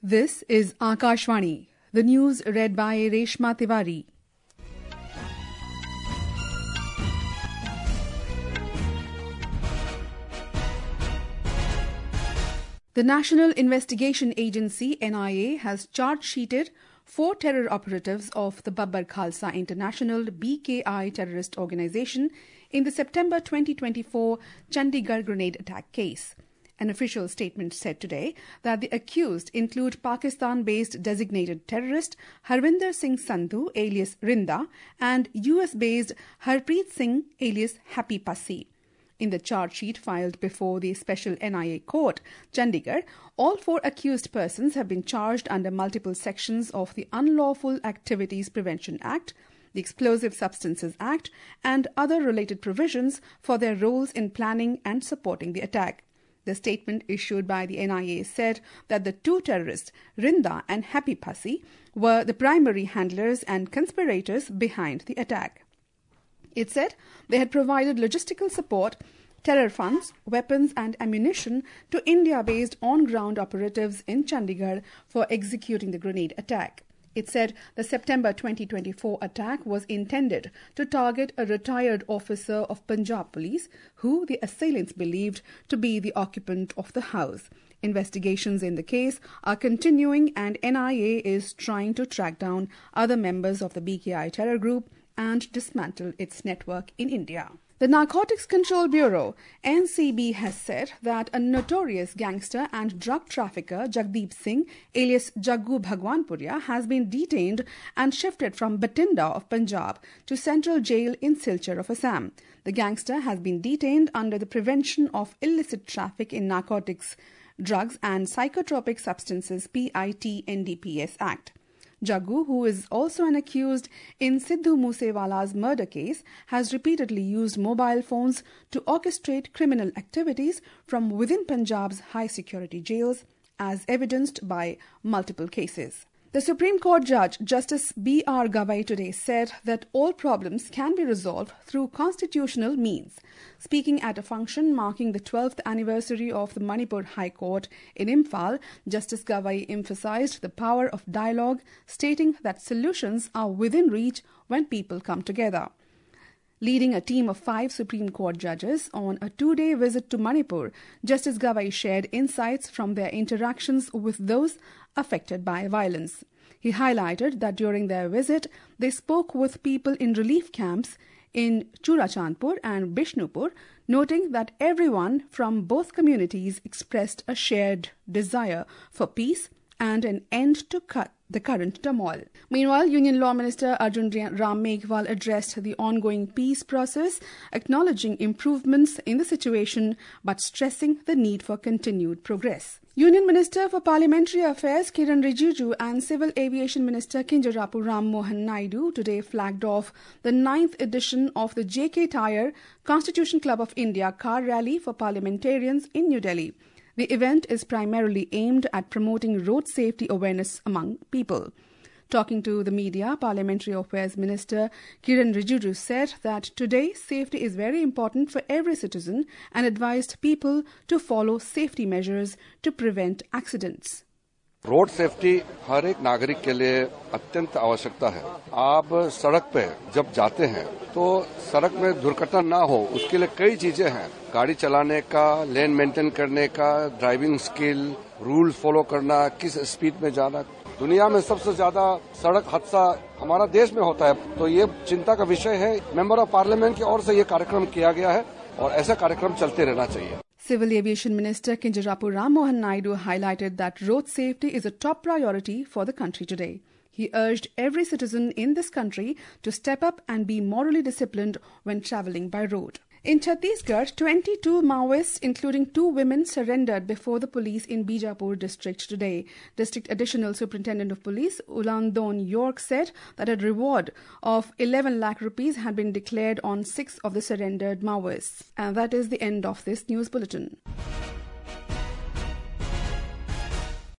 This is Akashvani. The news read by Reshma Tiwari. The National Investigation Agency (NIA) has charge-sheeted 4 terror operatives of the Babbar Khalsa International (BKI) terrorist organisation in the September 2024 Chandigarh grenade attack case. An official statement said today that the accused include Pakistan-based designated terrorist Harvinder Singh Sandhu alias Rinda and US-based Harpreet Singh alias Happy Passi. In the charge sheet filed before the special NIA court, Chandigarh, all 4 accused persons have been charged under multiple sections of the Unlawful Activities Prevention Act, the Explosive Substances Act, and other related provisions for their roles in planning and supporting the attack. The statement issued by the NIA said that the 2 terrorists, Rinda and Happy Passi, were the primary handlers and conspirators behind the attack. It said they had provided logistical support, terror funds, weapons and ammunition to India-based on-ground operatives in Chandigarh for executing the grenade attack. It said the September 2024 attack was intended to target a retired officer of Punjab Police who the assailants believed to be the occupant of the house. Investigations in the case are continuing and NIA is trying to track down other members of the BKI terror group and dismantle its network in India. The Narcotics Control Bureau, NCB, has said that a notorious gangster and drug trafficker, Jagdeep Singh, alias Jaggu Bhagwanpuria, has been detained and shifted from Batinda of Punjab to Central Jail in Silchar of Assam. The gangster has been detained under the Prevention of Illicit Traffic in Narcotics, Drugs and Psychotropic Substances PIT NDPS Act. Jaggu, who is also an accused in Sidhu Moosewala's murder case, has repeatedly used mobile phones to orchestrate criminal activities from within Punjab's high-security jails, as evidenced by multiple cases. The Supreme Court Judge Justice B.R. Gavai today said that all problems can be resolved through constitutional means. Speaking at a function marking the 12th anniversary of the Manipur High Court in Imphal, Justice Gavai emphasized the power of dialogue, stating that solutions are within reach when people come together. Leading a team of 5 Supreme Court judges on a 2-day visit to Manipur, Justice Gavai shared insights from their interactions with those affected by violence. He highlighted that during their visit, they spoke with people in relief camps in Churachandpur and Bishnupur, noting that everyone from both communities expressed a shared desire for peace and an end to the current turmoil. Meanwhile, Union Law Minister Arjun Ram Meghwal addressed the ongoing peace process, acknowledging improvements in the situation but stressing the need for continued progress. Union Minister for Parliamentary Affairs Kiran Rijiju and Civil Aviation Minister Kinjarapu Ram Mohan Naidu today flagged off the 9th edition of the JK Tyre Constitution Club of India car rally for parliamentarians in New Delhi. The event is primarily aimed at promoting road safety awareness among people. Talking to the media, Parliamentary Affairs Minister Kiran Rijiju said that today safety is very important for every citizen and advised people to follow safety measures to prevent accidents. Road safety हर एक नागरिक के लिए अत्यंत आवश्यकता है। आप सड़क पे जब जाते हैं तो सड़क में दुर्घटना ना हो उसके लिए कई चीजें हैं। गाड़ी चलाने का, लेन मेंटेन करने का, ड्राइविंग स्किल, रूल फॉलो करना, किस स्पीड में जाना। दुनिया में सबसे ज्यादा सड़क हादसा हमारा देश में होता है, तो ये चिंता का विषय है। मेंबर ऑफ पार्लियामेंट की ओर से ये कार्यक्रम किया गया है और ऐसा कार्यक्रम चलते रहना चाहिए। Civil Aviation Minister Kinjarapu Ram Mohan Naidu highlighted that road safety is a top priority for the country today. He urged every citizen in this country to step up and be morally disciplined when travelling by road. In Chhattisgarh, 22 Maoists, including 2 women, surrendered before the police in Bijapur district today. District Additional Superintendent of Police Ulandon York said that a reward of 11 lakh rupees had been declared on 6 of the surrendered Maoists. And that is the end of this news bulletin.